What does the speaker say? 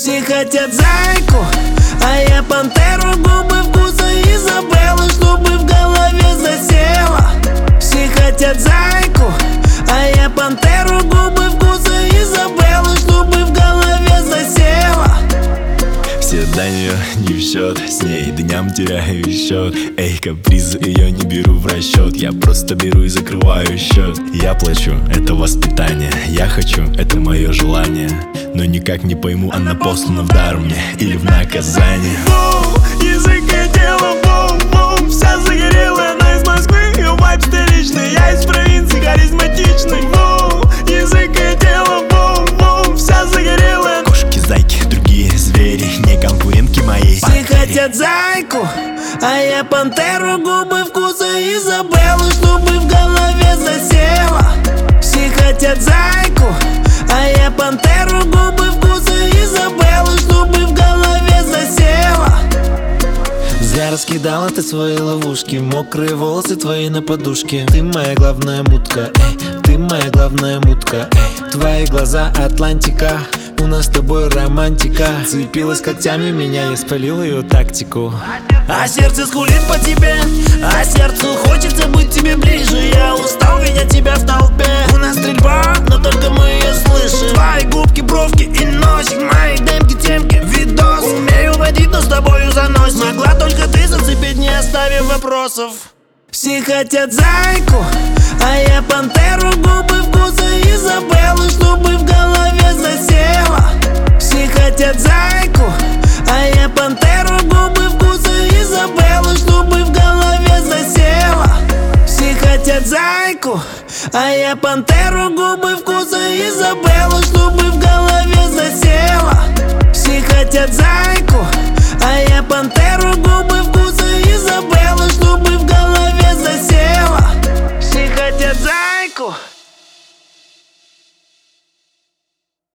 Все хотят зайку, а я пантеру, губы вкуса Изабеллы, чтобы в голове засела. Все хотят зайку, а я пантеру, губы вкуса Изабеллы, чтобы в голове засела. Все до нее не в счет, с ней дням теряю счет. Эй, капризы ее не беру в расчет, я просто беру и закрываю счет. Я плачу, это воспитание, я хочу, это мое желание. Но никак не пойму, она послана в дар мне или в наказание. Язык и тело, бум-бум, вся загорелая, она из Москвы, ее вайб столичный, я из провинции, харизматичный. Язык и тело, бум-бум, вся загорелая. Кошки, зайки, другие звери, не конкурентки моей. Все хотят зайку, а я пантеру, губы вкуса Изабеллы, чтобы в голове засела. Все хотят зайку, а я пантеру, губы вкуса Изабеллы, чтобы в голове засела. Зря раскидала ты свои ловушки, мокрые волосы твои на подушке. Ты моя главная мутка, эй, ты моя главная мутка, эй. Твои глаза Атлантика, у нас с тобой романтика. Цепилась когтями меня, я спалил ее тактику. А сердце скулит по тебе, а сердцу хочется быть тебе ближе. Я устал видеть тебя в толпе. У нас стрельба, но только мы ее слышим. Твои губки, бровки и носик, мои демки, темки, видос. Умею водить, но с тобою заносит. Могла только ты зацепить, не оставив вопросов. Все хотят зайку, а я пантеру, губы вкуса Изабеллы, чтобы в голове засела. Все хотят зайку, а я пантеру, губы вкуса Изабеллы, чтобы в голове засела. Все хотят зайку, а я пантеру, губы вкуса Изабеллы, чтобы в голове